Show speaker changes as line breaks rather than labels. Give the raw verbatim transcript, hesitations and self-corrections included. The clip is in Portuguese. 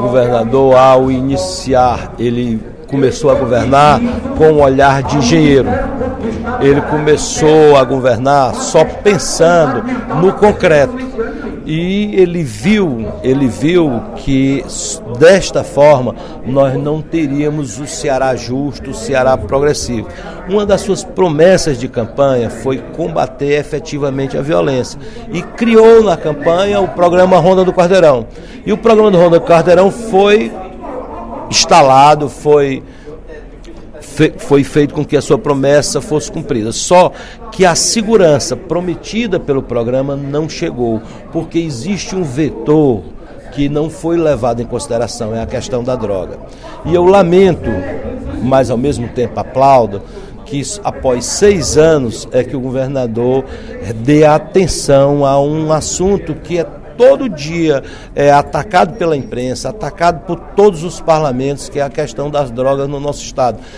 governador, ao iniciar, ele começou a governar com um olhar de engenheiro. Ele começou a governar só pensando no concreto. E ele viu, ele viu que desta forma nós não teríamos o Ceará justo, o Ceará progressivo. Uma das suas promessas de campanha foi combater efetivamente a violência e criou na campanha o programa Ronda do Quarteirão. E o programa do Ronda do Quarteirão foi instalado, foi... foi feito com que a sua promessa fosse cumprida. Só que a segurança prometida pelo programa não chegou, porque existe um vetor que não foi levado em consideração, é a questão da droga. E eu lamento, mas ao mesmo tempo aplaudo, que após seis anos é que o governador dê atenção a um assunto que é todo dia é atacado pela imprensa, atacado por todos os parlamentos, que é a questão das drogas no nosso estado.